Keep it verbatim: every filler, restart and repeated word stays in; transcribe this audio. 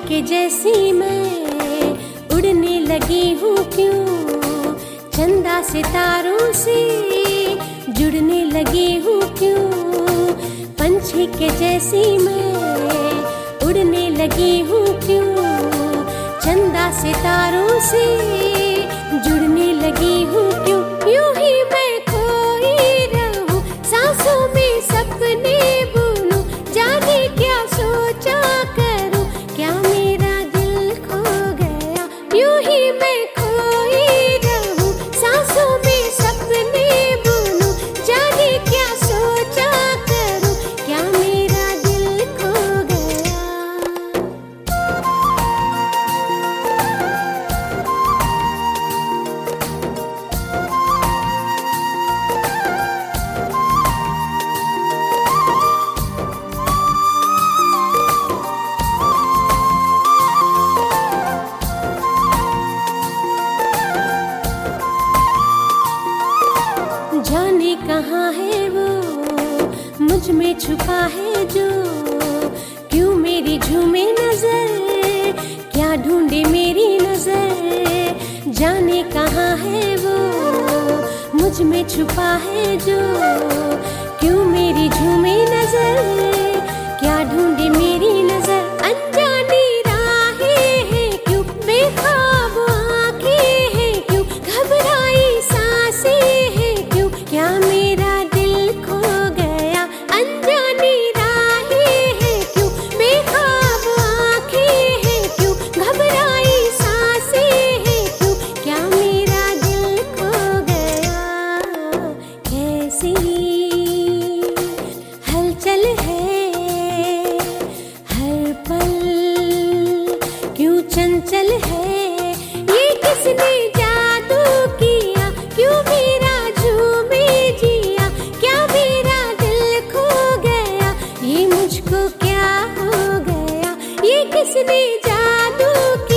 के जैसी मैं उड़ने लगी हूँ क्यों, चंदा सितारों से जुड़ने लगी हूँ क्यों। पंछी के जैसी मैं उड़ने लगी हूँ क्यों, चंदा सितारों से जुड़ने लगी हूँ क्यों। यूं ही मैं खोई रहूं सांसों में सपने बुनूं, जाने क्या सोचा करूं, क्या मेरा दिल खो गया। यूं ही मैं खोई रहूं सांसों में सपने बुनूं, जाने क्या सोचा करूं, क्या मेरा दिल खो गया। जाने कहाँ है वो मुझ में छुपा है जो, क्यों मेरी झूमे नजर, क्या ढूंढे मेरी नजर। जाने कहाँ है वो मुझ में छुपा है जो, क्यों मेरी झूमे नजर, क्या ढूंढे मेरी नजर। अनजानी राहें हैं क्यों, बेख्वाब आंखें हैं क्यों, घबराई सांसें हैं क्यों, क्या मेरा दिल खो गया। अनजानी राहें हैं क्यों, बेख्वाब आंखें हैं क्यों, घबराई सांसें हैं क्यों, क्या मेरा दिल खो गया। कैसी हलचल है हर पल, क्यों चंचल है, ये किसने जादू किया, क्यों मेरा झूमे जिया, क्या मेरा दिल खो गया। ये मुझको क्या हो गया, ये किसने जादू किया।